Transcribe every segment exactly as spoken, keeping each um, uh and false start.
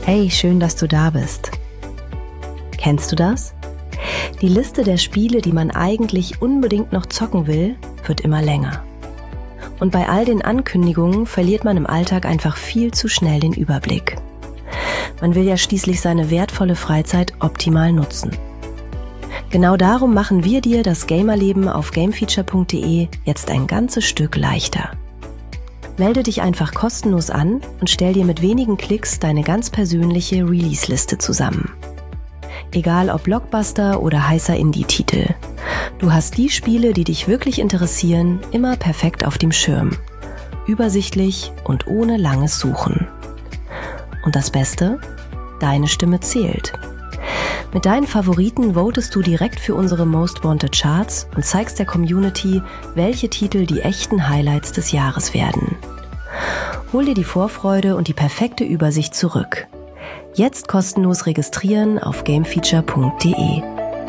Hey, schön, dass du da bist. Kennst du das? Die Liste der Spiele, die man eigentlich unbedingt noch zocken will, wird immer länger. Und bei all den Ankündigungen verliert man im Alltag einfach viel zu schnell den Überblick. Man will ja schließlich seine wertvolle Freizeit optimal nutzen. Genau darum machen wir dir das Gamerleben auf gamefeature punkt de jetzt ein ganzes Stück leichter. Melde dich einfach kostenlos an und stell dir mit wenigen Klicks deine ganz persönliche Release-Liste zusammen. Egal ob Blockbuster oder heißer Indie-Titel. Du hast die Spiele, die dich wirklich interessieren, immer perfekt auf dem Schirm. Übersichtlich und ohne langes Suchen. Und das Beste? Deine Stimme zählt. Mit deinen Favoriten votest du direkt für unsere Most Wanted Charts und zeigst der Community, welche Titel die echten Highlights des Jahres werden. Hol dir die Vorfreude und die perfekte Übersicht zurück. Jetzt kostenlos registrieren auf gamefeature punkt de.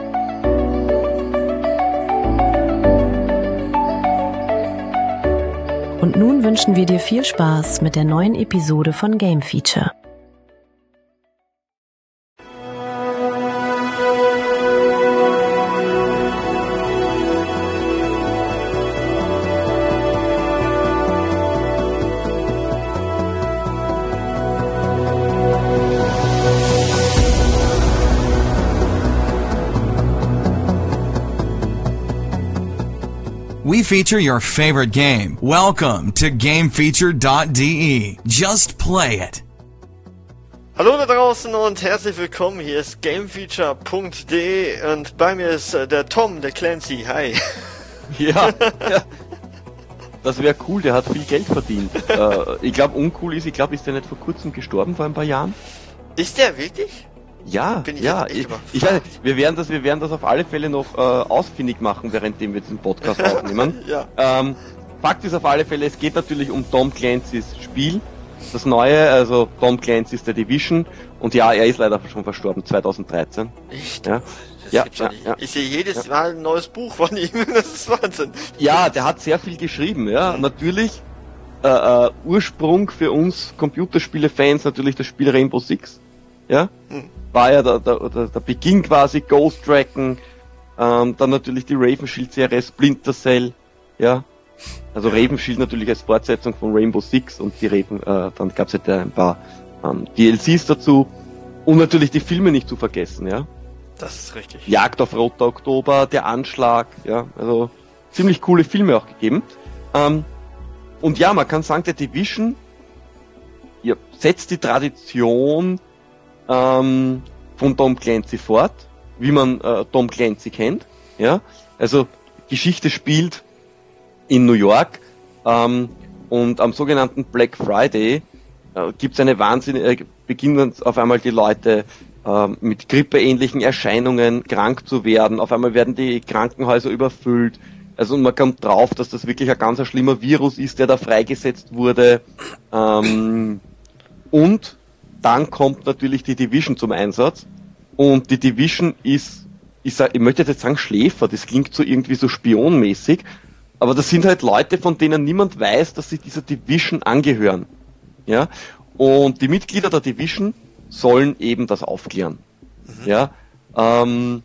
Und nun wünschen wir dir viel Spaß mit der neuen Episode von Game Feature. We feature your favorite game. Welcome to gamefeature punkt de. Just play it. Hallo da draußen und herzlich willkommen. Hier ist gamefeature punkt de und bei mir ist äh, der Tom, der Clancy. Hi. Ja, ja. Das wäre cool, der hat viel Geld verdient. äh, ich glaube, uncool ist, ich glaube, ist der nicht vor kurzem gestorben, vor ein paar Jahren? Ist der wirklich? Ja, Bin ich ja, ich, ich weiß nicht, wir werden das, wir werden das auf alle Fälle noch äh, ausfindig machen, währenddem wir diesen Podcast aufnehmen. Ja. Ähm, Fakt ist auf alle Fälle, es geht natürlich um Tom Clancy's Spiel, das neue, also Tom Clancy's The Division, und ja, er ist leider schon verstorben, zwanzig dreizehn. Echt? Ja. Das Ja, gibt's doch ja, nicht. ja. Ich sehe jedes Ja. Mal ein neues Buch von ihm, das ist Wahnsinn. Ja, der hat sehr viel geschrieben, ja. Natürlich, äh, äh, Ursprung für uns Computerspiele-Fans natürlich das Spiel Rainbow Six, ja. Hm. War ja der, der, der, der Beginn quasi, Ghost Recon, ähm, dann natürlich die Raven Shield Serie, Splinter Cell, ja. Also Raven Shield natürlich als Fortsetzung von Rainbow Six und die Raven, äh, dann gab's halt ein paar ähm, D L Cs dazu und natürlich die Filme nicht zu vergessen, ja. Das ist richtig. Jagd auf Roter Oktober, Der Anschlag, ja, also ziemlich coole Filme auch gegeben. Ähm, und ja, man kann sagen, der Division ja, setzt die Tradition ähm, von Tom Clancy fort, wie man äh, Tom Clancy kennt. Ja, also Geschichte spielt in New York ähm, und am sogenannten Black Friday äh, gibt es eine wahnsinnige, äh, beginnen auf einmal die Leute äh, mit grippeähnlichen Erscheinungen krank zu werden. Auf einmal werden die Krankenhäuser überfüllt. Also man kommt drauf, dass das wirklich ein ganz ein schlimmer Virus ist, der da freigesetzt wurde. Ähm, und dann kommt natürlich die Division zum Einsatz. Und die Division ist, ist, ich möchte jetzt sagen Schläfer, das klingt so irgendwie so spionmäßig, aber das sind halt Leute, von denen niemand weiß, dass sie dieser Division angehören. Ja? Und die Mitglieder der Division sollen eben das aufklären. Mhm. Ja? Ähm,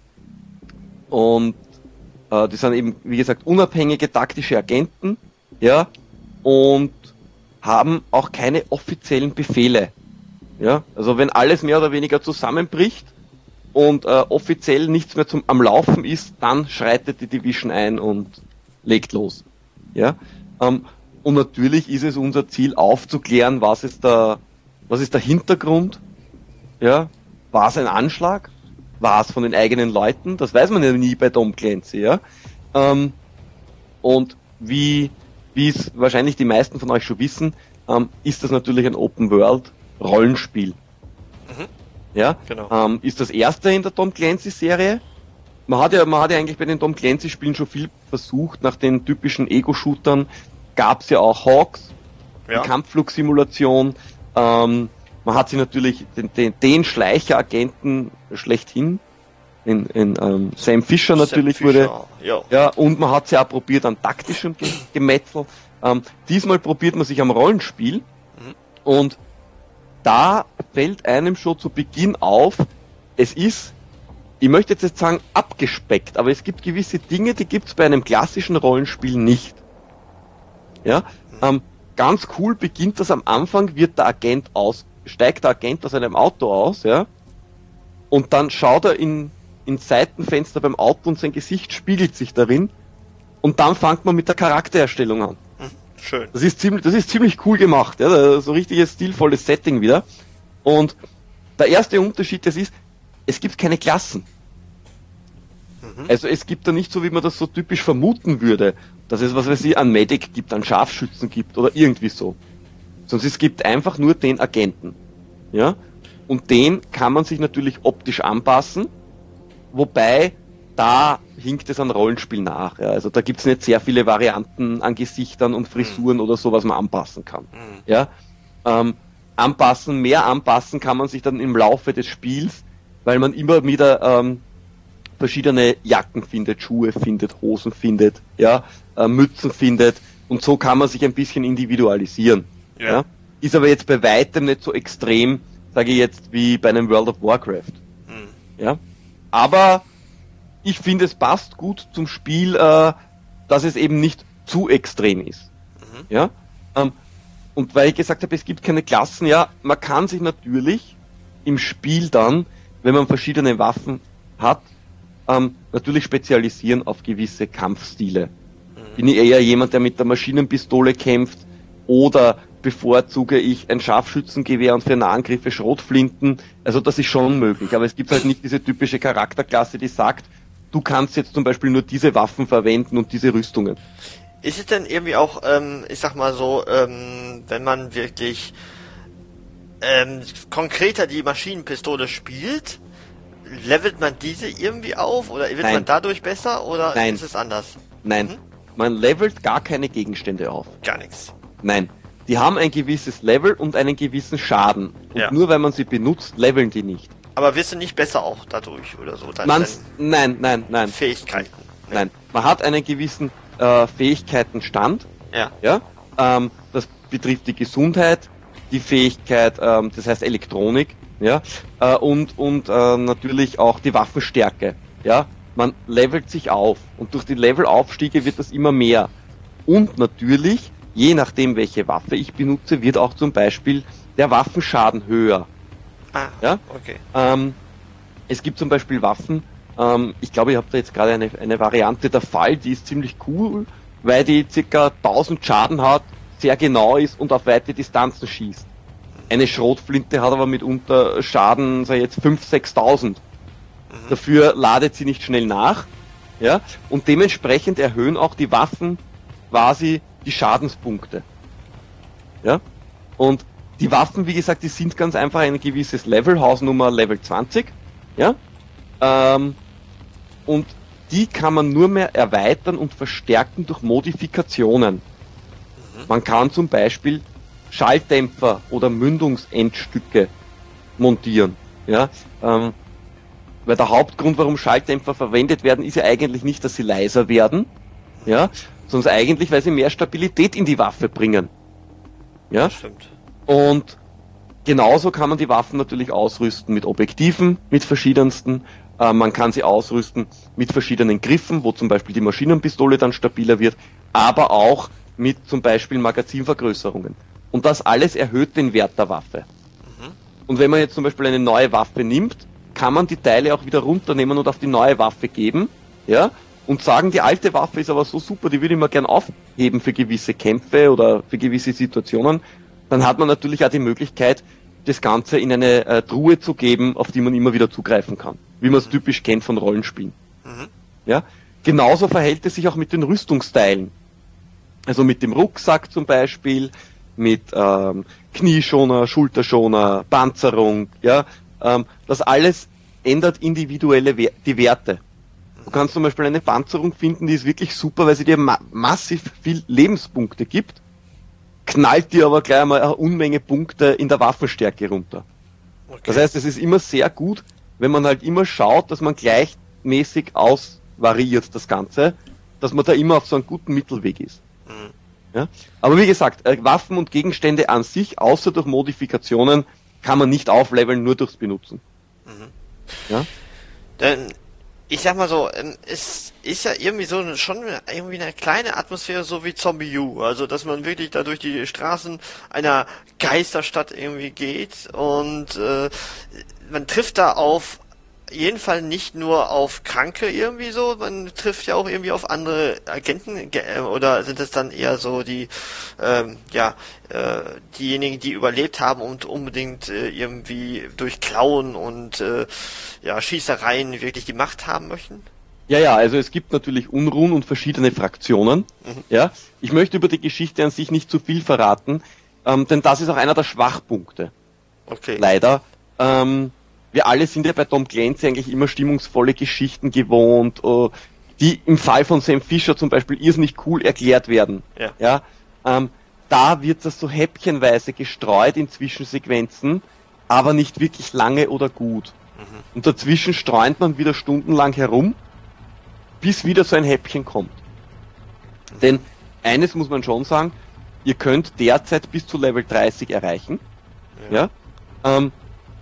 und äh, die sind eben, wie gesagt, unabhängige taktische Agenten, ja, und haben auch keine offiziellen Befehle. Ja, also wenn alles mehr oder weniger zusammenbricht und äh, offiziell nichts mehr zum am Laufen ist, dann schreitet die Division ein und legt los. Ja, ähm, und natürlich ist es unser Ziel aufzuklären, was ist der, was ist der Hintergrund? Ja, war es ein Anschlag? War es von den eigenen Leuten? Das weiß man ja nie bei Tom Clancy. Ja, ähm, und wie wie es wahrscheinlich die meisten von euch schon wissen, ähm, ist das natürlich ein Open World Rollenspiel. Mhm. Ja, genau. Ähm, ist das erste in der Tom Clancy Serie. Man hat ja, man hat ja eigentlich bei den Tom Clancy Spielen schon viel versucht. Nach den typischen Ego-Shootern gab's ja auch Hawks, Ja. die Kampfflugsimulation. Ähm, man hat sich natürlich den, den, den Schleicheragenten schlechthin in, in ähm, Sam Fisher natürlich Sam Fisher, wurde. ja. Ja, und man hat sie auch probiert an taktischem Ge- Gemetzel. Ähm, diesmal probiert man sich am Rollenspiel. Mhm. Und da fällt einem schon zu Beginn auf, es ist, ich möchte jetzt nicht sagen abgespeckt, aber es gibt gewisse Dinge, die gibt's bei einem klassischen Rollenspiel nicht. Ja, ähm, ganz cool beginnt das am Anfang, wird der Agent aus, steigt der Agent aus einem Auto aus, ja, und dann schaut er in, in Seitenfenster beim Auto und sein Gesicht spiegelt sich darin und dann fängt man mit der Charaktererstellung an. Schön. Das ist ziemlich, das ist ziemlich cool gemacht, ja, so richtiges stilvolles Setting wieder. Und der erste Unterschied, das ist, es gibt keine Klassen. Mhm. Also es gibt da nicht so, wie man das so typisch vermuten würde, dass es, was weiß ich, einen Medic gibt, einen Scharfschützen gibt oder irgendwie so. Sondern es gibt einfach nur den Agenten. Ja? Und den kann man sich natürlich optisch anpassen, wobei da hinkt es an Rollenspiel nach. Ja? Also da gibt es nicht sehr viele Varianten an Gesichtern und Frisuren mhm. oder so, was man anpassen kann. Mhm. Ja? Ähm, anpassen, mehr anpassen kann man sich dann im Laufe des Spiels, weil man immer wieder ähm, verschiedene Jacken findet, Schuhe findet, Hosen findet, ja, äh, Mützen findet und so kann man sich ein bisschen individualisieren. Ja. Ja? Ist aber jetzt bei weitem nicht so extrem, sage ich jetzt, wie bei einem World of Warcraft. Mhm. Ja? Aber ich finde, es passt gut zum Spiel, äh, dass es eben nicht zu extrem ist. Mhm. Ja? Ähm, und weil ich gesagt habe, es gibt keine Klassen, ja, man kann sich natürlich im Spiel dann, wenn man verschiedene Waffen hat, ähm, natürlich spezialisieren auf gewisse Kampfstile. Mhm. Bin ich eher jemand, der mit der Maschinenpistole kämpft, oder bevorzuge ich ein Scharfschützengewehr und für Nahangriffe Schrotflinten? Also das ist schon möglich, aber es gibt halt nicht diese typische Charakterklasse, die sagt, du kannst jetzt zum Beispiel nur diese Waffen verwenden und diese Rüstungen. Ist es denn irgendwie auch, ähm, ich sag mal so, ähm, wenn man wirklich ähm, konkreter die Maschinenpistole spielt, levelt man diese irgendwie auf oder wird Nein. man dadurch besser oder Nein. ist es anders? Nein, mhm. man levelt gar keine Gegenstände auf. Gar nichts. Nein, die haben ein gewisses Level und einen gewissen Schaden. Und ja. nur weil man sie benutzt, leveln die nicht. Aber wirst du nicht besser auch dadurch oder so? Dann Man's, nein, nein, nein. Fähigkeiten. Nein, man hat einen gewissen äh, Fähigkeitenstand. Ja. Ja. Ähm, das betrifft die Gesundheit, die Fähigkeit, ähm, das heißt Elektronik, ja, äh, und und äh, natürlich auch die Waffenstärke. Ja, man levelt sich auf und durch die Levelaufstiege wird das immer mehr. Und natürlich, je nachdem welche Waffe ich benutze, wird auch zum Beispiel der Waffenschaden höher. Ah, ja, okay. Ähm, es gibt zum Beispiel Waffen. Ähm, ich glaube, ich habe da jetzt gerade eine eine Variante der Fall, die ist ziemlich cool, weil die circa tausend Schaden hat, sehr genau ist und auf weite Distanzen schießt. Eine Schrotflinte hat aber mitunter Schaden, sag ich jetzt, fünftausend, sechstausend. Mhm. Dafür ladet sie nicht schnell nach, ja, und dementsprechend erhöhen auch die Waffen quasi die Schadenspunkte. Ja, und die Waffen, wie gesagt, die sind ganz einfach ein gewisses Level, Hausnummer Level zwanzig, ja, ähm, und die kann man nur mehr erweitern und verstärken durch Modifikationen. Man kann zum Beispiel Schalldämpfer oder Mündungsendstücke montieren. Ja? Ähm, weil der Hauptgrund, warum Schalldämpfer verwendet werden, ist ja eigentlich nicht, dass sie leiser werden, ja, sondern eigentlich, weil sie mehr Stabilität in die Waffe bringen. Ja? Stimmt. Und genauso kann man die Waffen natürlich ausrüsten mit Objektiven, mit verschiedensten. Äh, man kann sie ausrüsten mit verschiedenen Griffen, wo zum Beispiel die Maschinenpistole dann stabiler wird, aber auch mit zum Beispiel Magazinvergrößerungen. Und das alles erhöht den Wert der Waffe. Mhm. Und wenn man jetzt zum Beispiel eine neue Waffe nimmt, kann man die Teile auch wieder runternehmen und auf die neue Waffe geben, ja, und sagen, die alte Waffe ist aber so super, die würde ich mir gern aufheben für gewisse Kämpfe oder für gewisse Situationen. Dann hat man natürlich auch die Möglichkeit, das Ganze in eine äh, Truhe zu geben, auf die man immer wieder zugreifen kann. Wie man es mhm. typisch kennt von Rollenspielen. Mhm. Ja? Genauso verhält es sich auch mit den Rüstungsteilen. Also mit dem Rucksack zum Beispiel, mit ähm, Knieschoner, Schulterschoner, Panzerung, ja, ähm, das alles ändert individuelle We- die Werte. Du kannst zum Beispiel eine Panzerung finden, die ist wirklich super, weil sie dir ma- massiv viel Lebenspunkte gibt, knallt dir aber gleich mal eine Unmenge Punkte in der Waffenstärke runter. Okay. Das heißt, es ist immer sehr gut, wenn man halt immer schaut, dass man gleichmäßig ausvariiert das Ganze, dass man da immer auf so einem guten Mittelweg ist. Ja? Aber wie gesagt, äh, Waffen und Gegenstände an sich, außer durch Modifikationen, kann man nicht aufleveln, nur durchs Benutzen. Mhm. Ja? Denn, ich sag mal so, es ist ja irgendwie so eine, schon irgendwie eine kleine Atmosphäre, so wie Zombie U. Also, dass man wirklich da durch die Straßen einer Geisterstadt irgendwie geht und äh, man trifft da auf jeden Fall nicht nur auf Kranke irgendwie so, man trifft ja auch irgendwie auf andere Agenten, oder sind es dann eher so die, ähm, ja, äh, diejenigen, die überlebt haben und unbedingt äh, irgendwie durch Klauen und äh, ja, Schießereien wirklich die Macht haben möchten? Ja, ja, also es gibt natürlich Unruhen und verschiedene Fraktionen. Mhm. Ja, ich möchte über die Geschichte an sich nicht zu viel verraten, ähm, denn das ist auch einer der Schwachpunkte. Okay. Leider. Ähm, Wir alle sind ja bei Tom Clancy eigentlich immer stimmungsvolle Geschichten gewohnt, die im Fall von Sam Fisher zum Beispiel irrsinnig cool erklärt werden. Ja. Ja, ähm, da wird das so häppchenweise gestreut in Zwischensequenzen, aber nicht wirklich lange oder gut. Mhm. Und dazwischen streunt man wieder stundenlang herum, bis wieder so ein Häppchen kommt. Mhm. Denn eines muss man schon sagen, ihr könnt derzeit bis zu Level dreißig erreichen. Ja. ja ähm,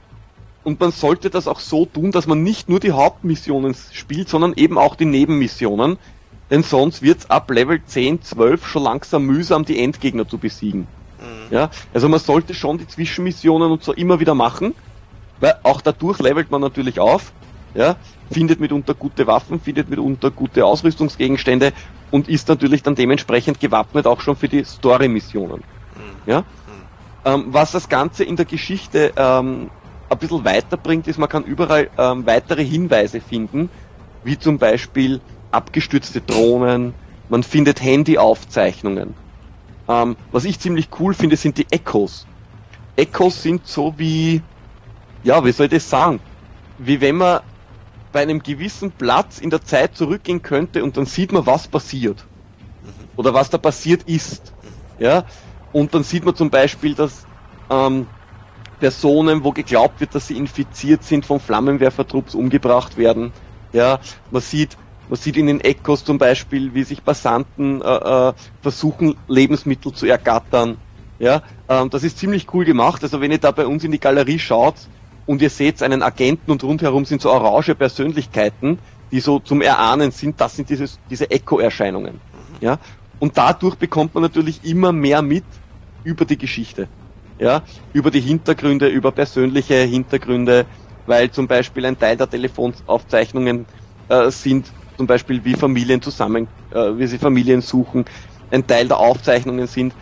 Und man sollte das auch so tun, dass man nicht nur die Hauptmissionen spielt, sondern eben auch die Nebenmissionen. Denn sonst wird's ab Level zehn, zwölf schon langsam mühsam, die Endgegner zu besiegen. Mhm. Ja, also man sollte schon die Zwischenmissionen und so immer wieder machen, weil auch dadurch levelt man natürlich auf, ja, findet mitunter gute Waffen, findet mitunter gute Ausrüstungsgegenstände und ist natürlich dann dementsprechend gewappnet auch schon für die Story-Missionen. Mhm. Ja, mhm. Ähm, was das Ganze in der Geschichte ähm, ein bisschen weiterbringt, ist, man kann überall ähm, weitere Hinweise finden, wie zum Beispiel abgestürzte Drohnen, man findet Handyaufzeichnungen. Ähm, was ich ziemlich cool finde, sind die Echos. Echos sind so wie, ja, wie soll ich das sagen, wie wenn man bei einem gewissen Platz in der Zeit zurückgehen könnte und dann sieht man, was passiert. Oder was da passiert ist. Ja, und dann sieht man zum Beispiel, dass ähm, Personen, wo geglaubt wird, dass sie infiziert sind, von Flammenwerfertrupps umgebracht werden. Ja, man sieht, man sieht in den Echos zum Beispiel, wie sich Passanten äh, äh, versuchen, Lebensmittel zu ergattern. Ja, ähm, das ist ziemlich cool gemacht. Also wenn ihr da bei uns in die Galerie schaut und ihr seht einen Agenten und rundherum sind so orange Persönlichkeiten, die so zum Erahnen sind, das sind dieses, diese Echo-Erscheinungen. Ja, und dadurch bekommt man natürlich immer mehr mit über die Geschichte. Ja, über die Hintergründe, über persönliche Hintergründe, weil zum Beispiel ein Teil der Telefonaufzeichnungen äh, sind zum Beispiel wie Familien zusammen, äh, wie sie Familien suchen. Ein Teil der Aufzeichnungen sind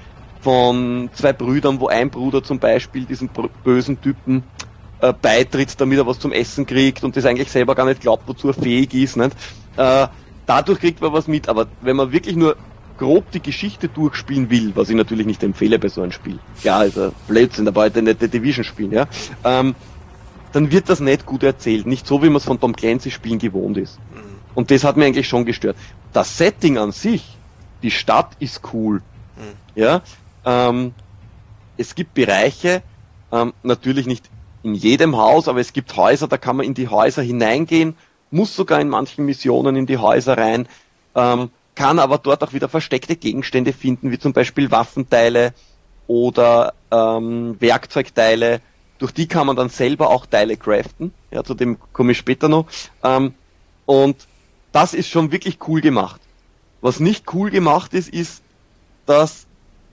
von zwei Brüdern, wo ein Bruder zum Beispiel diesen bösen Typen äh, beitritt, damit er was zum Essen kriegt und das eigentlich selber gar nicht glaubt, wozu er fähig ist. Nicht? Äh, dadurch kriegt man was mit, aber wenn man wirklich nur grob die Geschichte durchspielen will, was ich natürlich nicht empfehle bei so einem Spiel. Ja, also Blödsinn, aber heute nicht die Division spielen, ja. Ähm, dann wird das nicht gut erzählt. Nicht so, wie man es von Tom Clancy Spielen gewohnt ist. Mhm. Und das hat mir eigentlich schon gestört. Das Setting an sich, die Stadt ist cool. Mhm. Ja. Ähm, es gibt Bereiche, ähm, natürlich nicht in jedem Haus, aber es gibt Häuser, da kann man in die Häuser hineingehen, muss sogar in manchen Missionen in die Häuser rein, ähm, kann aber dort auch wieder versteckte Gegenstände finden, wie zum Beispiel Waffenteile oder ähm, Werkzeugteile. Durch die kann man dann selber auch Teile craften. Ja, zu dem komme ich später noch. Ähm, und das ist schon wirklich cool gemacht. Was nicht cool gemacht ist, ist, dass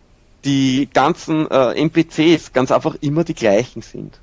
die ganzen äh, N P Cs ganz einfach immer die gleichen sind.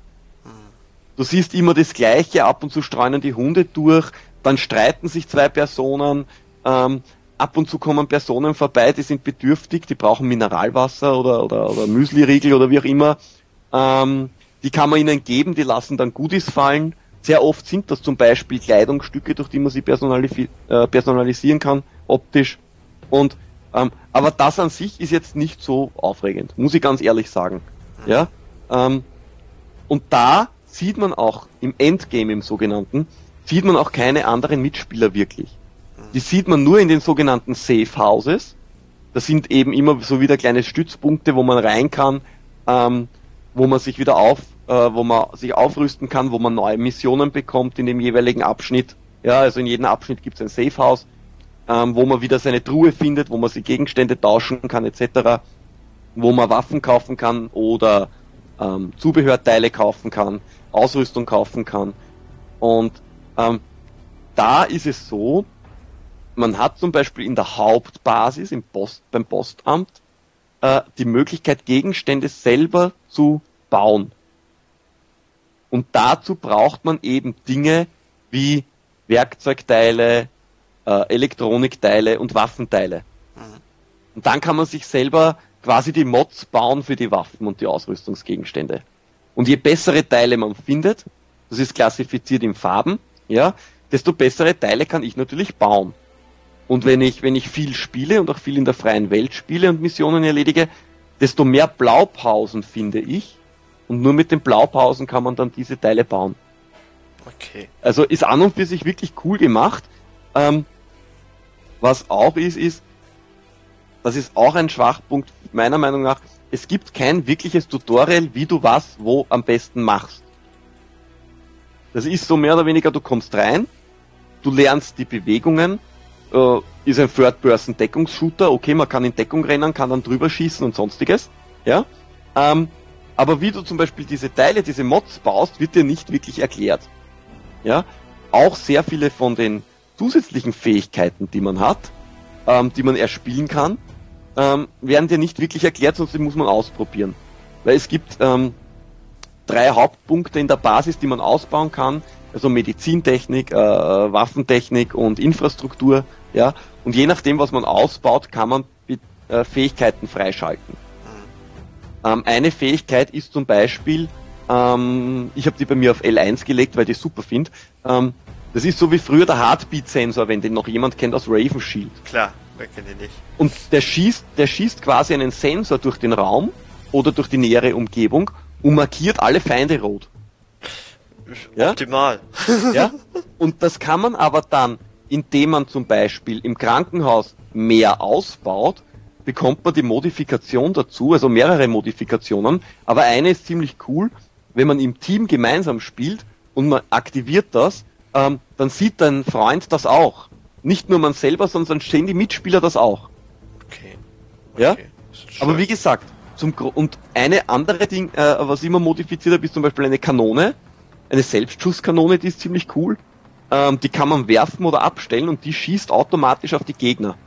Du siehst immer das Gleiche, ab und zu streunen die Hunde durch, dann streiten sich zwei Personen, ähm, ab und zu kommen Personen vorbei, die sind bedürftig, die brauchen Mineralwasser oder, oder, oder Müsli-Riegel oder wie auch immer. Ähm, die kann man ihnen geben, die lassen dann Goodies fallen. Sehr oft sind das zum Beispiel Kleidungsstücke, durch die man sie personalis- äh, personalisieren kann, optisch. Und ähm, aber das an sich ist jetzt nicht so aufregend, muss ich ganz ehrlich sagen. Ja, ähm, und da sieht man auch im Endgame, im sogenannten, sieht man auch keine anderen Mitspieler wirklich. Die sieht man nur in den sogenannten Safe Houses. Das sind eben immer so wieder kleine Stützpunkte, wo man rein kann, ähm, wo man sich wieder auf, äh, wo man sich aufrüsten kann, wo man neue Missionen bekommt in dem jeweiligen Abschnitt. Ja, also in jedem Abschnitt gibt es ein Safe House, ähm, wo man wieder seine Truhe findet, wo man sich Gegenstände tauschen kann et cetera, wo man Waffen kaufen kann oder ähm, Zubehörteile kaufen kann, Ausrüstung kaufen kann. Und ähm, da ist es so, man hat zum Beispiel in der Hauptbasis, im Post, beim Postamt, äh, die Möglichkeit, Gegenstände selber zu bauen. Und dazu braucht man eben Dinge wie Werkzeugteile, äh, Elektronikteile und Waffenteile. Mhm. Und dann kann man sich selber quasi die Mods bauen für die Waffen und die Ausrüstungsgegenstände. Und je bessere Teile man findet, das ist klassifiziert in Farben, ja, desto bessere Teile kann ich natürlich bauen. Und wenn ich, wenn ich viel spiele und auch viel in der freien Welt spiele und Missionen erledige, desto mehr Blaupausen finde ich. Und nur mit den Blaupausen kann man dann diese Teile bauen. Okay. Also ist an und für sich wirklich cool gemacht. Ähm, was auch ist, ist, das ist auch ein Schwachpunkt meiner Meinung nach, es gibt kein wirkliches Tutorial, wie du was wo am besten machst. Das ist so mehr oder weniger, du kommst rein, du lernst die Bewegungen, äh, ist ein Third-Person-Deckungsshooter, okay, man kann in Deckung rennen, kann dann drüber schießen und sonstiges, ja. Ähm, aber wie du zum Beispiel diese Teile, diese Mods baust, wird dir nicht wirklich erklärt. Ja, auch sehr viele von den zusätzlichen Fähigkeiten, die man hat, ähm, die man erspielen kann, ähm, werden dir nicht wirklich erklärt, sonst die muss man ausprobieren. Weil es gibt ähm, drei Hauptpunkte in der Basis, die man ausbauen kann, also Medizintechnik, äh, Waffentechnik und Infrastruktur, ja, und je nachdem, was man ausbaut, kann man äh, Fähigkeiten freischalten. Ähm, eine Fähigkeit ist zum Beispiel, ähm, ich habe die bei mir auf L eins gelegt, weil ich die super finde, ähm, das ist so wie früher der Heartbeat-Sensor, wenn den noch jemand kennt aus Raven Shield. Klar, wer kennt den nicht. Und der schießt, der schießt quasi einen Sensor durch den Raum oder durch die nähere Umgebung und markiert alle Feinde rot. Ja? Optimal. Ja? Und das kann man aber dann, indem man zum Beispiel im Krankenhaus mehr ausbaut, bekommt man die Modifikation dazu, also mehrere Modifikationen, aber eine ist ziemlich cool, wenn man im Team gemeinsam spielt und man aktiviert das, ähm, dann sieht dein Freund das auch. Nicht nur man selber, sondern sehen die Mitspieler das auch. Okay. okay. Ja? Aber wie gesagt, zum Gro- und eine andere Ding, äh, was ich immer modifiziert habe, ist zum Beispiel eine Kanone, eine Selbstschusskanone, die ist ziemlich cool. Ähm, die kann man werfen oder abstellen und die schießt automatisch auf die Gegner.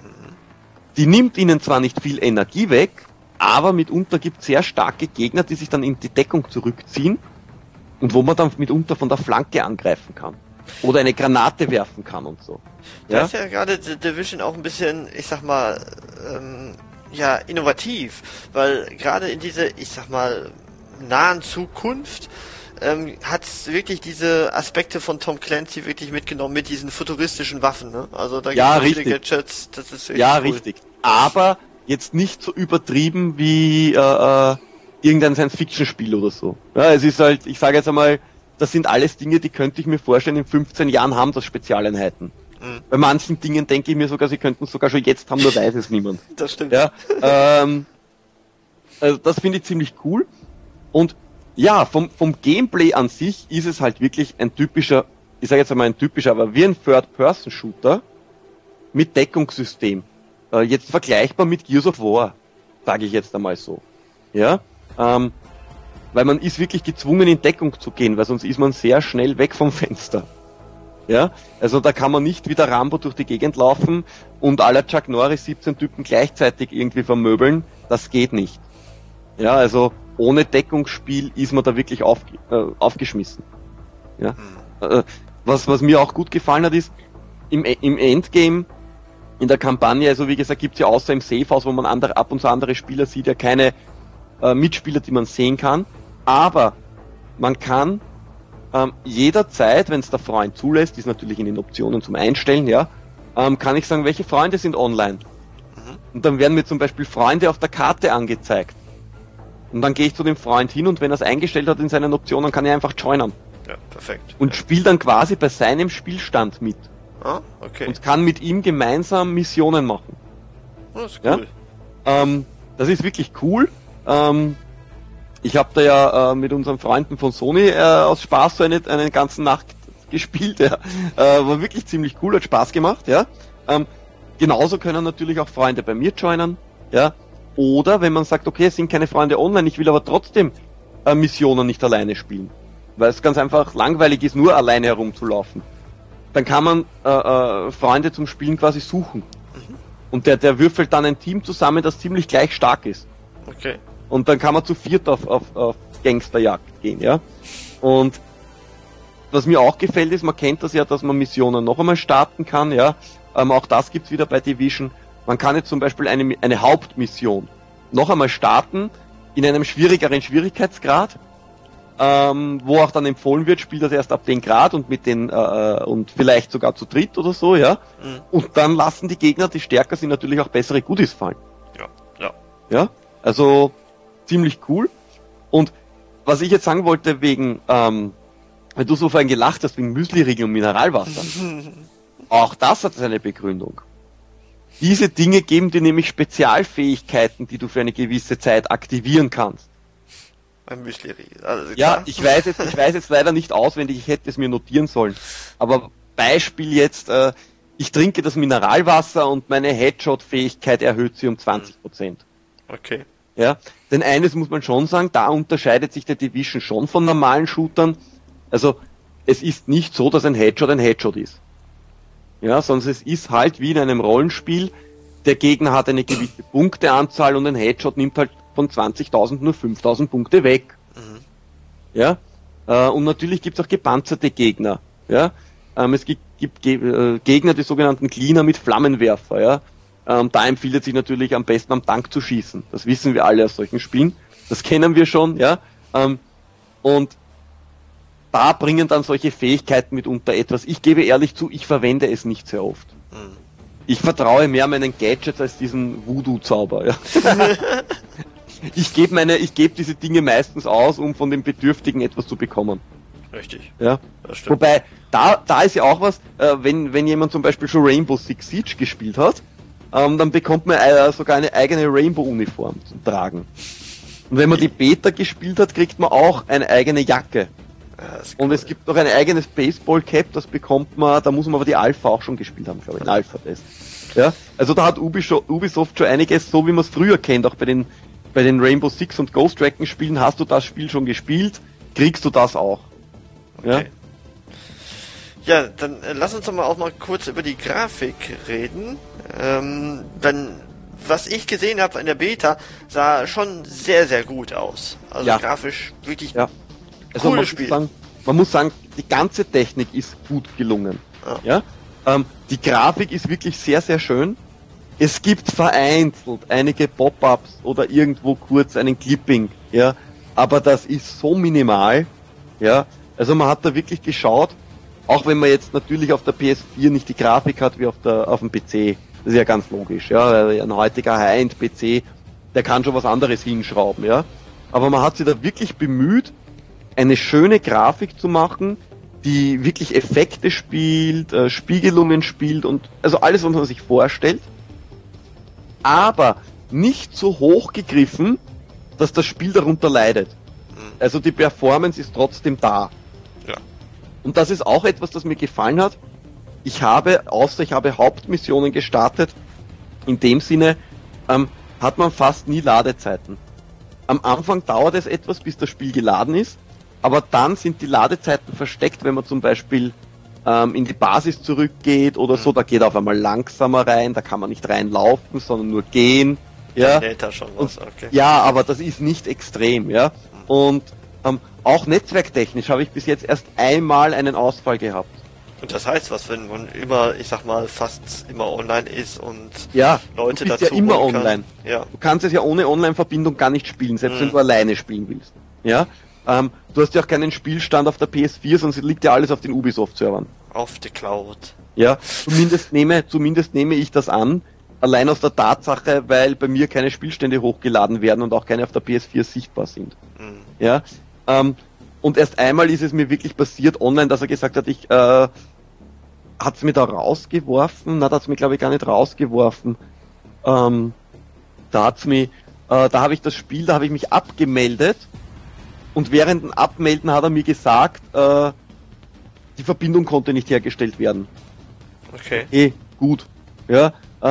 Die nimmt ihnen zwar nicht viel Energie weg, aber mitunter gibt es sehr starke Gegner, die sich dann in die Deckung zurückziehen und wo man dann mitunter von der Flanke angreifen kann. Oder eine Granate werfen kann und so. Da Ja? ist ja gerade The Division auch ein bisschen, ich sag mal, ähm, ja, innovativ, weil gerade in diese, ich sag mal, nahen Zukunft ähm, hat wirklich diese Aspekte von Tom Clancy wirklich mitgenommen mit diesen futuristischen Waffen, ne? Also da gibt es Ja, so viele richtig. Gadgets, das ist wirklich Ja, cool. richtig. Aber jetzt nicht so übertrieben wie äh, äh, irgendein Science-Fiction-Spiel oder so. Ja, es ist halt, ich sage jetzt einmal, das sind alles Dinge, die könnte ich mir vorstellen, in fünfzehn Jahren haben das Spezialeinheiten. Mhm. Bei manchen Dingen denke ich mir sogar, sie könnten es sogar schon jetzt haben, nur weiß es niemand. Das stimmt. Ja, ähm, also das finde ich ziemlich cool. Und ja, vom, vom Gameplay an sich ist es halt wirklich ein typischer, ich sage jetzt einmal ein typischer, aber wie ein Third-Person-Shooter mit Deckungssystem. Äh, jetzt vergleichbar mit Gears of War, sage ich jetzt einmal so. Ja, ähm, weil man ist wirklich gezwungen in Deckung zu gehen, weil sonst ist man sehr schnell weg vom Fenster. Ja, also da kann man nicht wie der Rambo durch die Gegend laufen und à la Chuck Norris siebzehn Typen gleichzeitig irgendwie vermöbeln. Das geht nicht. Ja, also ohne Deckungsspiel ist man da wirklich auf, äh, aufgeschmissen. Ja, äh, was, was mir auch gut gefallen hat, ist, im, im Endgame, in der Kampagne, also wie gesagt, gibt's ja außer im Safehouse, wo man andere, ab und zu andere Spieler sieht, ja keine äh, Mitspieler, die man sehen kann. Aber man kann ähm, jederzeit, wenn es der Freund zulässt, ist natürlich in den Optionen zum Einstellen, ja, ähm, kann ich sagen, welche Freunde sind online. Mhm. Und dann werden mir zum Beispiel Freunde auf der Karte angezeigt. Und dann gehe ich zu dem Freund hin und wenn er es eingestellt hat in seinen Optionen, kann ich einfach joinen. Ja, perfekt. Und spiele dann quasi bei seinem Spielstand mit. Ah, okay. Und kann mit ihm gemeinsam Missionen machen. Oh, das ist Ja? cool. Ähm, das ist wirklich cool. Ähm, ich habe da ja äh, mit unseren Freunden von Sony äh, aus Spaß so eine, eine ganze Nacht gespielt. Ja. Äh, war wirklich ziemlich cool, hat Spaß gemacht. Ja. Ähm, genauso können natürlich auch Freunde bei mir joinen. Ja. Oder wenn man sagt, okay, es sind keine Freunde online, ich will aber trotzdem äh, Missionen nicht alleine spielen. Weil es ganz einfach langweilig ist, nur alleine herumzulaufen. Dann kann man äh, äh, Freunde zum Spielen quasi suchen. Mhm. Und der, der würfelt dann ein Team zusammen, das ziemlich gleich stark ist. Okay. Und dann kann man zu viert auf, auf, auf Gangsterjagd gehen, ja. Und was mir auch gefällt ist, man kennt das ja, dass man Missionen noch einmal starten kann, ja. Ähm, auch das gibt's wieder bei Division. Man kann jetzt zum Beispiel eine, eine Hauptmission noch einmal starten, in einem schwierigeren Schwierigkeitsgrad, ähm, wo auch dann empfohlen wird, spielt das erst ab den Grad und mit den, äh, und vielleicht sogar zu dritt oder so, ja. Mhm. Und dann lassen die Gegner, die stärker sind, natürlich auch bessere Goodies fallen. Ja, ja. Ja, also ziemlich cool. Und was ich jetzt sagen wollte wegen, ähm, wenn du so vorhin gelacht hast wegen Müsli-Riegel und Mineralwasser, auch das hat seine Begründung. Diese Dinge geben dir nämlich Spezialfähigkeiten, die du für eine gewisse Zeit aktivieren kannst. Ein Müsli-Riegel. Also ja, ich weiß jetzt, ich weiß jetzt leider nicht auswendig, ich hätte es mir notieren sollen. Aber Beispiel jetzt, äh, ich trinke das Mineralwasser und meine Headshot-Fähigkeit erhöht sie um zwanzig Prozent. Okay. Ja, denn eines muss man schon sagen, da unterscheidet sich der Division schon von normalen Shootern. Also, es ist nicht so, dass ein Headshot ein Headshot ist. Ja, sondern es ist halt wie in einem Rollenspiel, der Gegner hat eine gewisse Punkteanzahl und ein Headshot nimmt halt von zwanzigtausend nur fünftausend Punkte weg. Mhm. Ja, äh, und natürlich gibt es auch gepanzerte Gegner. Ja, ähm, es gibt, gibt Ge äh, Gegner, die sogenannten Cleaner mit Flammenwerfer. Ja, ähm, da empfiehlt es sich natürlich am besten am Tank zu schießen. Das wissen wir alle aus solchen Spielen. Das kennen wir schon. Ja, ähm, und da bringen dann solche Fähigkeiten mitunter etwas. Ich gebe ehrlich zu, ich verwende es nicht sehr oft. Mhm. Ich vertraue mehr meinen Gadgets als diesen Voodoo-Zauber. Ja. ich gebe meine, ich gebe diese Dinge meistens aus, um von den Bedürftigen etwas zu bekommen. Richtig. Ja. Das stimmt. Wobei, da, da ist ja auch was, äh, wenn, wenn jemand zum Beispiel schon Rainbow Six Siege gespielt hat, ähm, dann bekommt man äh, sogar eine eigene Rainbow-Uniform zum Tragen. Und wenn man die Beta gespielt hat, kriegt man auch eine eigene Jacke. Ja, und cool. Es gibt noch ein eigenes Baseball-Cap, das bekommt man, da muss man aber die Alpha auch schon gespielt haben, glaube ich, ein Alpha-Test. Ja, also da hat Ubisoft schon einiges, so wie man es früher kennt, auch bei den, bei den Rainbow Six und Ghost Recon Spielen, hast du das Spiel schon gespielt, kriegst du das auch. Okay. Ja, ja dann äh, lass uns doch mal auch mal kurz über die Grafik reden. Ähm, dann, was ich gesehen habe in der Beta, sah schon sehr, sehr gut aus. Also ja. Grafisch wirklich ja. Also cooles Spiel. Muss sagen, man muss sagen, die ganze Technik ist gut gelungen. Ah. Ja? Ähm, die Grafik ist wirklich sehr, sehr schön. Es gibt vereinzelt einige Pop-ups oder irgendwo kurz einen Clipping, ja, aber das ist so minimal, ja. Also man hat da wirklich geschaut, auch wenn man jetzt natürlich auf der P S vier nicht die Grafik hat wie auf der auf dem P C. Das ist ja ganz logisch, ja. Ein heutiger High-End-P C, der kann schon was anderes hinschrauben, ja. Aber man hat sich da wirklich bemüht, eine schöne Grafik zu machen, die wirklich Effekte spielt, äh, Spiegelungen spielt und also alles, was man sich vorstellt, aber nicht so hoch gegriffen, dass das Spiel darunter leidet. Also die Performance ist trotzdem da. Ja. Und das ist auch etwas, das mir gefallen hat. Ich habe, außer ich habe Hauptmissionen gestartet, in dem Sinne ähm, hat man fast nie Ladezeiten. Am Anfang dauert es etwas, bis das Spiel geladen ist, aber dann sind die Ladezeiten versteckt, wenn man zum Beispiel ähm, in die Basis zurückgeht oder so, da geht er auf einmal langsamer rein, da kann man nicht reinlaufen, sondern nur gehen. Ja, da schon was, okay. Ja, aber das ist nicht extrem, ja. Und ähm, auch netzwerktechnisch habe ich bis jetzt erst einmal einen Ausfall gehabt. Und das heißt was, wenn man immer, ich sag mal, fast immer online ist und ja, Leute du bist dazu ja immer online. Ja. Du kannst es ja ohne Online-Verbindung gar nicht spielen, selbst mhm. wenn du alleine spielen willst. Ja. Ähm, du hast ja auch keinen Spielstand auf der P S vier, sonst liegt ja alles auf den Ubisoft-Servern. Auf die Cloud. Ja, zumindest nehme, zumindest nehme ich das an, allein aus der Tatsache, weil bei mir keine Spielstände hochgeladen werden und auch keine auf der P S vier sichtbar sind. Mhm. Ja, ähm, und erst einmal ist es mir wirklich passiert online, dass er gesagt hat, ich, äh, hat's mir da rausgeworfen? Na, da hat's mir glaube ich gar nicht rausgeworfen. Ähm, da hat's mir, äh, da habe ich das Spiel, da habe ich mich abgemeldet. Und während dem Abmelden hat er mir gesagt, äh, die Verbindung konnte nicht hergestellt werden. Okay. Eh, gut. Ja, ähm,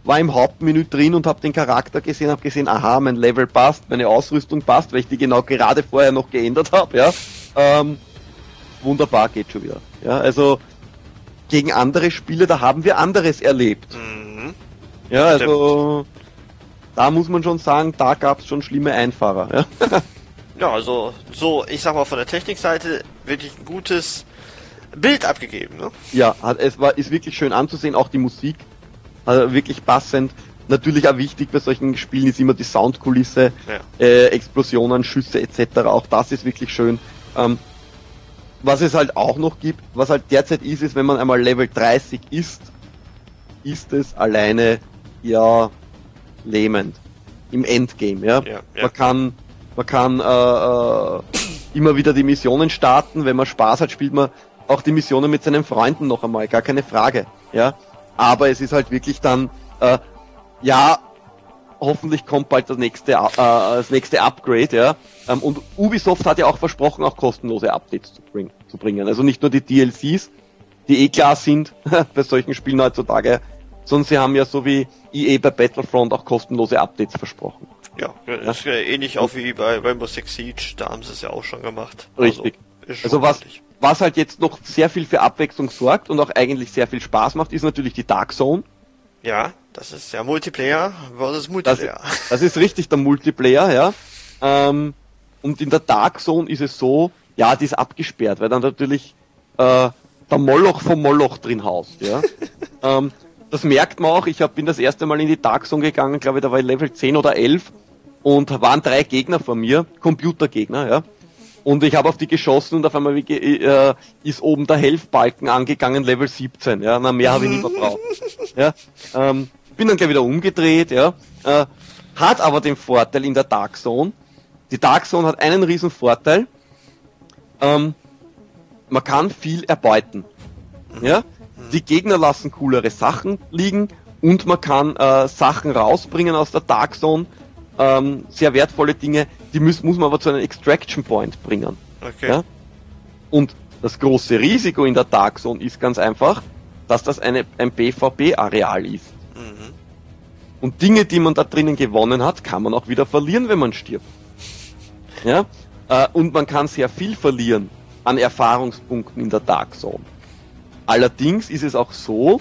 war im Hauptmenü drin und habe den Charakter gesehen, habe gesehen, aha, mein Level passt, meine Ausrüstung passt, weil ich die genau gerade vorher noch geändert habe, ja. Ähm, wunderbar, geht schon wieder. Ja, also gegen andere Spiele, da haben wir anderes erlebt. Mhm. Ja, also da muss man schon sagen, da gab es schon schlimme Einfahrer. Ja? Ja, also so, ich sag mal von der Technikseite wirklich ein gutes Bild abgegeben, ne? Ja, hat, es war ist wirklich schön anzusehen, auch die Musik, also wirklich passend. Natürlich auch wichtig bei solchen Spielen ist immer die Soundkulisse, Ja. äh, Explosionen, Schüsse et cetera. Auch das ist wirklich schön. Ähm, was es halt auch noch gibt, was halt derzeit ist, ist, wenn man einmal Level dreißig ist, ist es alleine ja lähmend im Endgame. Ja, Ja, ja. man kann man kann äh, äh, immer wieder die Missionen starten. Wenn man Spaß hat, spielt man auch die Missionen mit seinen Freunden noch einmal, gar keine Frage. Ja, aber es ist halt wirklich dann äh, ja, hoffentlich kommt bald das nächste, äh, das nächste Upgrade, ja. Ähm, und Ubisoft hat ja auch versprochen, auch kostenlose Updates zu, bring, zu bringen. Also nicht nur die D L Cs, die eh klar sind bei solchen Spielen heutzutage, sondern sie haben ja so wie E A bei Battlefront auch kostenlose Updates versprochen. Ja, das ist ja ähnlich auch wie bei Rainbow Six Siege, da haben sie es ja auch schon gemacht. Richtig. Also, ist schon Also was, ordentlich. was halt jetzt noch sehr viel für Abwechslung sorgt und auch eigentlich sehr viel Spaß macht, ist natürlich die Dark Zone. Ja, das ist ja Multiplayer versus Das, Multiplayer. das ist richtig der Multiplayer, ja. Ähm, und in der Dark Zone ist es so, ja, die ist abgesperrt, weil dann natürlich äh, der Moloch vom Moloch drin haust, ja. ähm, das merkt man auch, ich hab, bin das erste Mal in die Dark Zone gegangen, glaube ich, da war ich Level zehn oder elf und waren drei Gegner vor mir, Computergegner, ja. Und ich habe auf die geschossen und auf einmal wie, äh, ist oben der Health-Balken angegangen, Level siebzehn, ja, na mehr habe ich nicht verbraucht. Ja, ähm, bin dann gleich wieder umgedreht, ja, äh, hat aber den Vorteil in der Dark Zone, die Dark Zone hat einen riesen Vorteil, ähm, man kann viel erbeuten, ja, die Gegner lassen coolere Sachen liegen und man kann äh, Sachen rausbringen aus der Dark Zone, ähm, sehr wertvolle Dinge, die muss, muss man aber zu einem Extraction Point bringen. Okay. Ja? Und das große Risiko in der Dark Zone ist ganz einfach, dass das eine, ein P V P-Areal ist. Mhm. Und Dinge, die man da drinnen gewonnen hat, kann man auch wieder verlieren, wenn man stirbt. Ja? Äh, und man kann sehr viel verlieren an Erfahrungspunkten in der Dark Zone. Allerdings ist es auch so,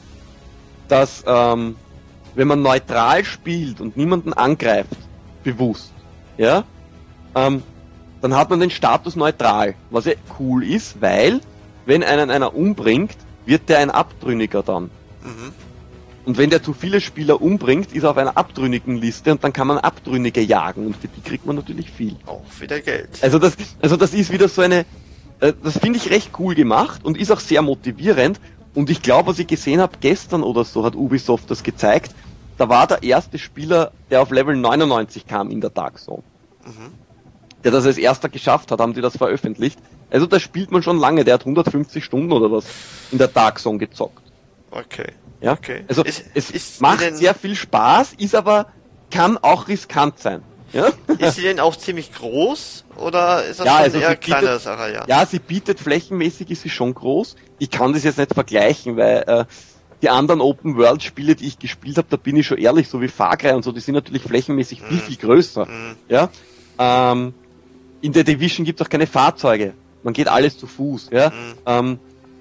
dass ähm, wenn man neutral spielt und niemanden angreift, bewusst, ja, ähm, dann hat man den Status neutral, was ja cool ist, weil, wenn einen einer umbringt, wird der ein Abtrünniger dann. Mhm. Und wenn der zu viele Spieler umbringt, ist er auf einer abtrünnigen Liste und dann kann man Abtrünnige jagen und für die kriegt man natürlich viel. Auch wieder Geld. Also das, also das ist wieder so eine, äh, das finde ich recht cool gemacht und ist auch sehr motivierend. Und ich glaube, was ich gesehen habe, gestern oder so hat Ubisoft das gezeigt, da war der erste Spieler, der auf Level neunundneunzig kam in der Dark Zone. Mhm. Der das als erster geschafft hat, haben die das veröffentlicht. Also da spielt man schon lange, der hat hundertfünfzig Stunden oder was in der Dark Zone gezockt. Okay. Ja? Okay. Also Ist- es ist macht denn- sehr viel Spaß, ist aber, kann auch riskant sein. Ja, Ist sie denn auch ziemlich groß oder ist das Ja, schon also eher sie ein kleineres bietet- Areal? ja, sie bietet flächenmäßig, ist sie schon groß. Ich kann das jetzt nicht vergleichen, weil äh, die anderen Open-World-Spiele, die ich gespielt habe, da bin ich schon ehrlich, so wie Far Cry und so, die sind natürlich flächenmäßig viel, viel größer. Mhm. Ja? Ähm, in der Division gibt es auch keine Fahrzeuge. Man geht alles zu Fuß. Ja? Mhm. Ähm,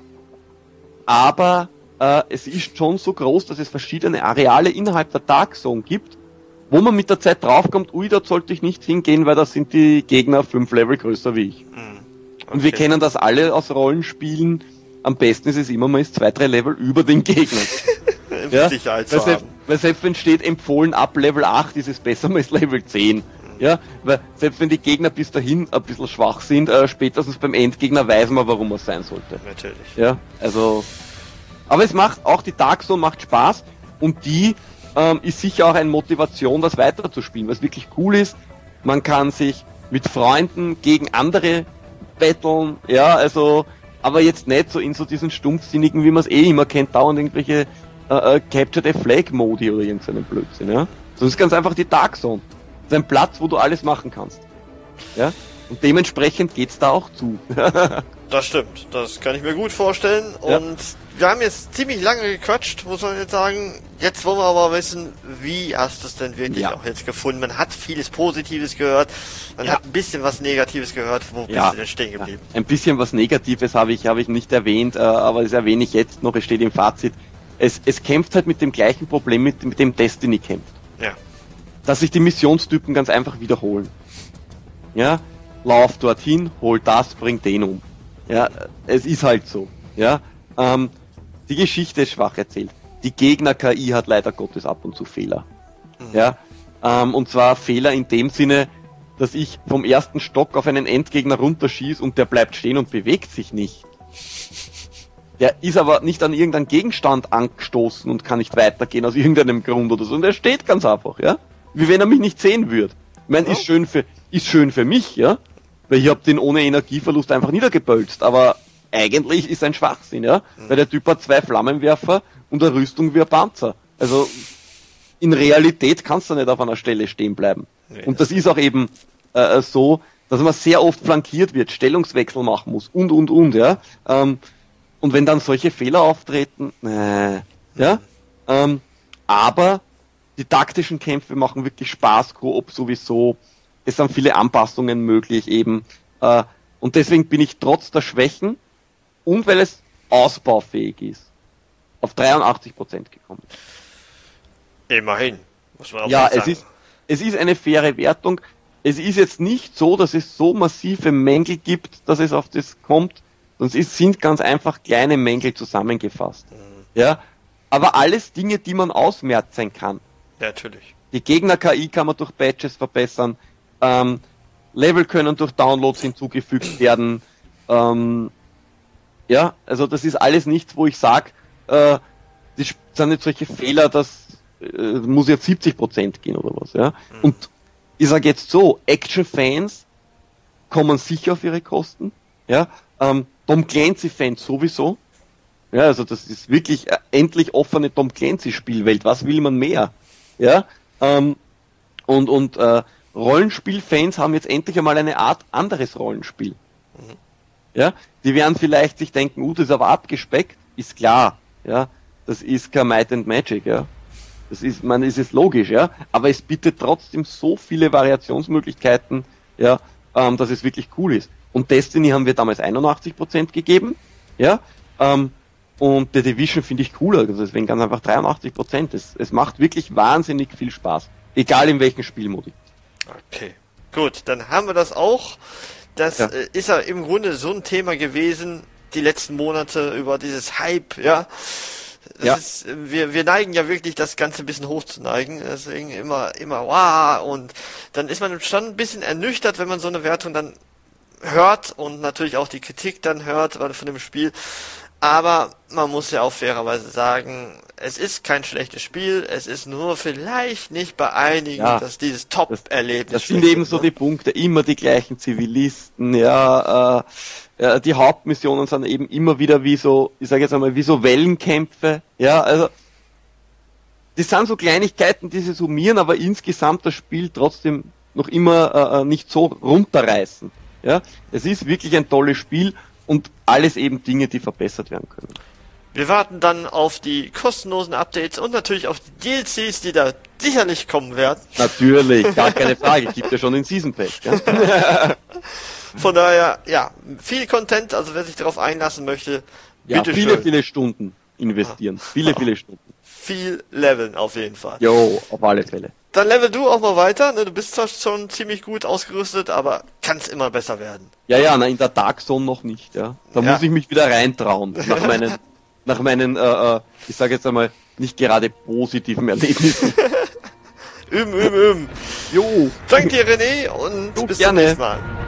aber äh, es ist schon so groß, dass es verschiedene Areale innerhalb der Dark Zone gibt, wo man mit der Zeit draufkommt, ui, da sollte ich nicht hingehen, weil da sind die Gegner fünf Level größer wie ich. Mhm. Und wir Okay. kennen das alle aus Rollenspielen. Am besten ist es immer, man ist zwei, drei Level über den Gegner. Ja? Sicherheit Weil zu selbst, haben. weil selbst wenn steht empfohlen ab Level acht, ist es besser, man ist Level zehn. Ja, weil selbst wenn die Gegner bis dahin ein bisschen schwach sind, äh, spätestens beim Endgegner weiß man, warum er sein sollte. Natürlich. Ja, also, aber es macht, auch die Dark Zone macht Spaß und die ähm, ist sicher auch eine Motivation, das weiterzuspielen, was wirklich cool ist. Man kann sich mit Freunden gegen andere battlen, ja, also, aber jetzt nicht so in so diesen stumpfsinnigen, wie man es eh immer kennt, dauernd irgendwelche äh, äh, Capture the Flag Modi oder irgendeinen Blödsinn, ja. So ist ganz einfach die Dark Zone. Das ist ein Platz, wo du alles machen kannst. Ja, und dementsprechend geht's da auch zu. Das stimmt, das kann ich mir gut vorstellen. Ja. Und wir haben jetzt ziemlich lange gequatscht, muss man jetzt sagen. Jetzt wollen wir aber wissen, wie hast du es denn wirklich Ja. auch jetzt gefunden? Man hat vieles Positives gehört, man Ja. hat ein bisschen was Negatives gehört. Wo bist Ja. du denn stehen geblieben? Ja. Ein bisschen was Negatives habe ich, habe ich nicht erwähnt, äh, aber das erwähne ich jetzt noch, es steht im Fazit. Es, es kämpft halt mit dem gleichen Problem, mit, mit dem Destiny kämpft. Ja. Dass sich die Missionstypen ganz einfach wiederholen. Ja, lauf dorthin, hol das, bring den um. Ja, es ist halt so. Ja, ähm, die Geschichte ist schwach erzählt. Die Gegner-K I hat leider Gottes ab und zu Fehler. Mhm. Ja, ähm, und zwar Fehler in dem Sinne, dass ich vom ersten Stock auf einen Endgegner runterschieße und der bleibt stehen und bewegt sich nicht. Der ist aber nicht an irgendeinen Gegenstand angestoßen und kann nicht weitergehen aus irgendeinem Grund oder so. Und der steht ganz einfach, ja. Wie wenn er mich nicht sehen würde. Ich meine, Ja. ist schön für, ist schön für mich, ja. Weil ich habe den ohne Energieverlust einfach niedergebölzt. Aber eigentlich ist ein Schwachsinn, ja. Mhm. Weil der Typ hat zwei Flammenwerfer und eine Rüstung wie ein Panzer. Also, in Realität kannst du nicht auf einer Stelle stehen bleiben. Nee, und das ist auch eben äh, so, dass man sehr oft flankiert wird, Stellungswechsel machen muss und, und, und, ja. Ähm, und wenn dann solche Fehler auftreten, äh, ja, ähm, aber die taktischen Kämpfe machen wirklich Spaß, Koop sowieso, es sind viele Anpassungen möglich eben, äh, und deswegen bin ich trotz der Schwächen und weil es ausbaufähig ist, auf dreiundachtzig Prozent gekommen. Immerhin, muss man auch Ja, mal es sagen. ist, es ist eine faire Wertung. Es ist jetzt nicht so, dass es so massive Mängel gibt, dass es auf das kommt, sonst ist, sind ganz einfach kleine Mängel zusammengefasst. Mhm. Ja, aber alles Dinge, die man ausmerzen kann. Ja, natürlich. Die Gegner-K I kann man durch Patches verbessern, ähm, Level können durch Downloads hinzugefügt werden, ähm, ja, also das ist alles nichts, wo ich sage, äh, das sind nicht solche Fehler, dass äh, muss jetzt siebzig Prozent gehen oder was, ja. Mhm. Und ich sage jetzt so, Action-Fans kommen sicher auf ihre Kosten, ja, ähm, Tom Clancy-Fans sowieso, ja, also das ist wirklich äh, endlich offene Tom Clancy-Spielwelt, was will man mehr, ja, ähm, und, und äh, Rollenspiel-Fans haben jetzt endlich einmal eine Art anderes Rollenspiel. Mhm. Ja, die werden vielleicht sich denken, uh, das ist aber abgespeckt, ist klar, ja, das ist kein Might and Magic, ja. Das ist, man, ist es logisch, ja, aber es bietet trotzdem so viele Variationsmöglichkeiten, ja, ähm, dass es wirklich cool ist. Und Destiny haben wir damals einundachtzig Prozent gegeben, ja, ähm, und The Division finde ich cooler, also deswegen ganz einfach dreiundachtzig Prozent. Es, es macht wirklich wahnsinnig viel Spaß, egal in welchem Spielmodi. Okay, gut, dann haben wir das auch. Das Ja. äh, ist ja im Grunde so ein Thema gewesen, die letzten Monate über dieses Hype, ja. Das Ja. ist, äh, wir, wir neigen ja wirklich, das Ganze ein bisschen hochzuneigen, deswegen immer, immer, wow, und dann ist man schon ein bisschen ernüchtert, wenn man so eine Wertung dann hört und natürlich auch die Kritik dann hört von dem Spiel. Aber man muss ja auch fairerweise sagen, es ist kein schlechtes Spiel, es ist nur vielleicht nicht bei einigen, Ja, dass dieses Top-Erlebnis Das sind schlecht eben ist, so ne? die Punkte, immer die gleichen Zivilisten, ja, äh, ja, die Hauptmissionen sind eben immer wieder wie so, ich sage jetzt einmal, wie so Wellenkämpfe, ja, also, das sind so Kleinigkeiten, die sie summieren, aber insgesamt das Spiel trotzdem noch immer äh, nicht so runterreißen, ja, es ist wirklich ein tolles Spiel und alles eben Dinge, die verbessert werden können. Wir warten dann auf die kostenlosen Updates und natürlich auf die D L Cs, die da sicherlich kommen werden. Natürlich, gar keine Frage, gibt ja schon den Season Pass, ja. Von daher, ja, viel Content, also wer sich darauf einlassen möchte, Ja, bitte viele, schön. viele Stunden investieren. Viele, viele Stunden. Viel leveln auf jeden Fall. Jo, auf alle Fälle. Dann level du auch mal weiter, ne? Du bist zwar schon ziemlich gut ausgerüstet, aber kann's immer besser werden. Ja, ja, na, in der Dark Zone noch nicht, ja. Da Ja. muss ich mich wieder reintrauen. Nach meinen, nach meinen, äh, äh, ich sage jetzt einmal, nicht gerade positiven Erlebnissen. Üben, üben, üben. Jo. Danke dir, René, und Jo, bis gerne. zum nächsten Mal.